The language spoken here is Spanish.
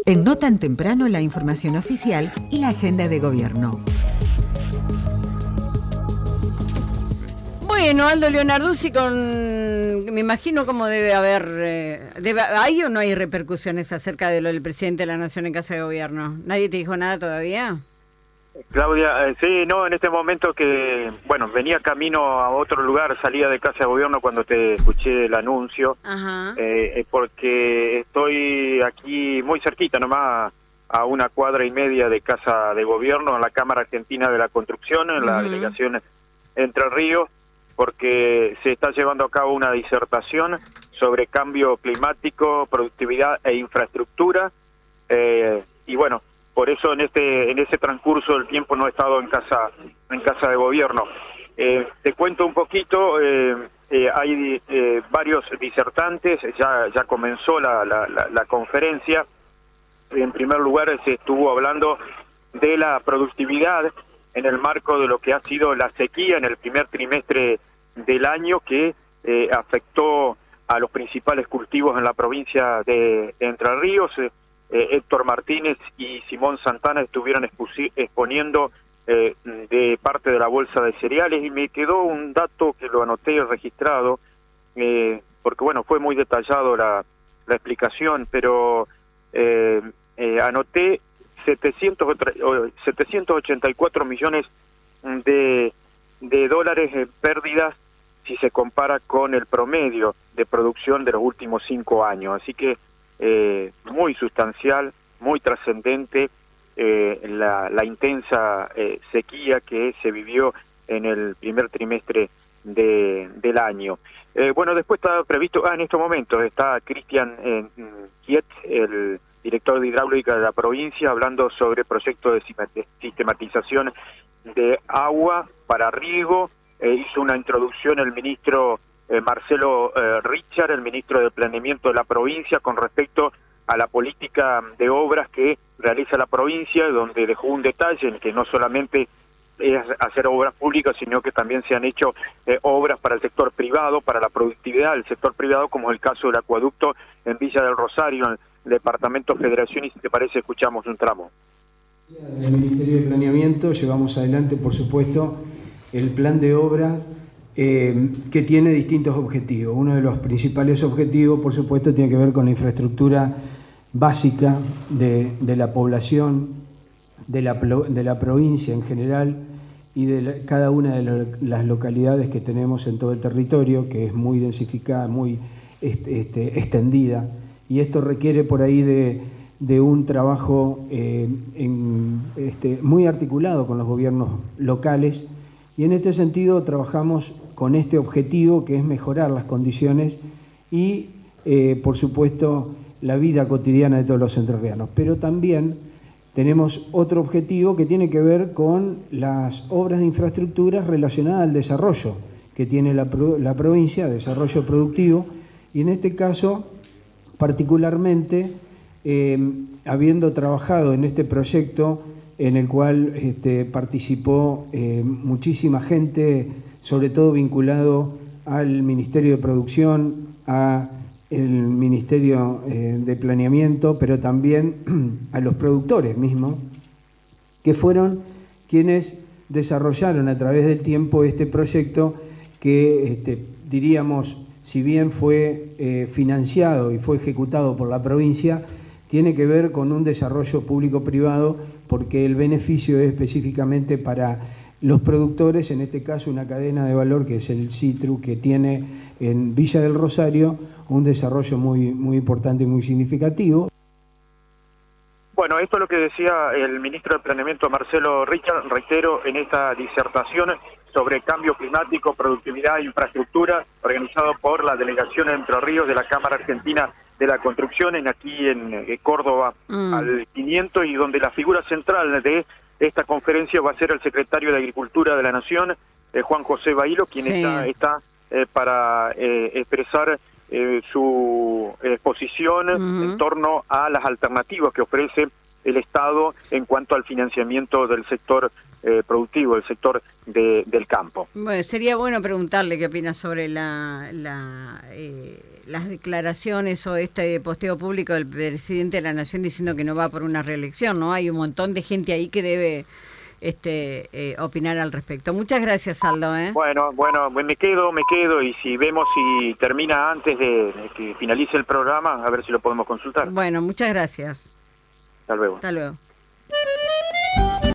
En No Tan Temprano, la información oficial y la agenda de gobierno. Bueno, Aldo Leonarduzzi, me imagino cómo debe haber, ¿hay o no hay repercusiones acerca de lo del presidente de la Nación en Casa de Gobierno? ¿Nadie te dijo nada todavía? Claudia, sí, no, en este momento que, bueno, venía camino a otro lugar, salía de Casa de Gobierno cuando te escuché el anuncio, porque estoy aquí muy cerquita, nomás a una cuadra y media de Casa de Gobierno, en la Cámara Argentina de la Construcción, en la delegación Entre Ríos, porque se está llevando a cabo una disertación sobre cambio climático, productividad e infraestructura, y bueno, por eso en ese transcurso del tiempo no he estado en casa de Gobierno. Te cuento un poquito, hay varios disertantes, ya comenzó la conferencia. En primer lugar se estuvo hablando de la productividad en el marco de lo que ha sido la sequía en el primer trimestre del año, que afectó a los principales cultivos en la provincia de Entre Ríos. Héctor Martínez y Simón Santana estuvieron exponiendo de parte de la bolsa de cereales, y me quedó un dato que lo anoté registrado, porque bueno, fue muy detallado la explicación, pero anoté 784 millones de dólares en pérdidas si se compara con el promedio de producción de los últimos 5 años, así que muy sustancial, muy trascendente la intensa sequía que se vivió en el primer trimestre del año. Bueno, después está previsto, en estos momentos está Cristian Kiet, el director de hidráulica de la provincia, hablando sobre proyectos de sistematización de agua para riego. Hizo una introducción el ministro Marcelo Richard, el ministro de Planeamiento de la provincia, con respecto a la política de obras que realiza la provincia, donde dejó un detalle en que no solamente es hacer obras públicas, sino que también se han hecho obras para el sector privado, para la productividad del sector privado, como es el caso del acueducto en Villa del Rosario, en el departamento Federación, y si te parece escuchamos un tramo. En el Ministerio de Planeamiento llevamos adelante, por supuesto, el plan de obras que tiene distintos objetivos. Uno de los principales objetivos, por supuesto, tiene que ver con la infraestructura básica de la población, de la provincia en general y de cada una de las localidades que tenemos en todo el territorio, que es muy densificada, muy extendida, y esto requiere por ahí de un trabajo muy articulado con los gobiernos locales, y en este sentido trabajamos con este objetivo, que es mejorar las condiciones y, por supuesto, la vida cotidiana de todos los entrerrianos. Pero también tenemos otro objetivo que tiene que ver con las obras de infraestructura relacionadas al desarrollo que tiene la provincia, desarrollo productivo, y en este caso, particularmente, habiendo trabajado en este proyecto en el cual participó muchísima gente, sobre todo vinculado al Ministerio de Producción, al Ministerio de Planeamiento, pero también a los productores mismos, que fueron quienes desarrollaron a través del tiempo este proyecto que, diríamos, si bien fue financiado y fue ejecutado por la provincia, tiene que ver con un desarrollo público-privado, porque el beneficio es específicamente para los productores, en este caso una cadena de valor que es el Citru, que tiene en Villa del Rosario un desarrollo muy importante y muy significativo. Bueno, esto es lo que decía el ministro de Planeamiento Marcelo Richard, reitero, en esta disertación sobre cambio climático, productividad e infraestructura, organizado por la delegación Entre Ríos de la Cámara Argentina de la Construcción, aquí en Córdoba al 500, y donde la figura central de esta conferencia va a ser el secretario de Agricultura de la Nación, Juan José Bailo, quien está para expresar su exposición en torno a las alternativas que ofrece el Estado en cuanto al financiamiento del sector productivo, el sector del campo. Bueno, sería bueno preguntarle qué opina sobre las declaraciones o este posteo público del presidente de la Nación diciendo que no va por una reelección, ¿no? Hay un montón de gente ahí que debe opinar al respecto. Muchas gracias, Aldo. Bueno, me quedo y si vemos si termina antes de que finalice el programa, a ver si lo podemos consultar. Bueno, muchas gracias. Hasta luego. Hasta luego.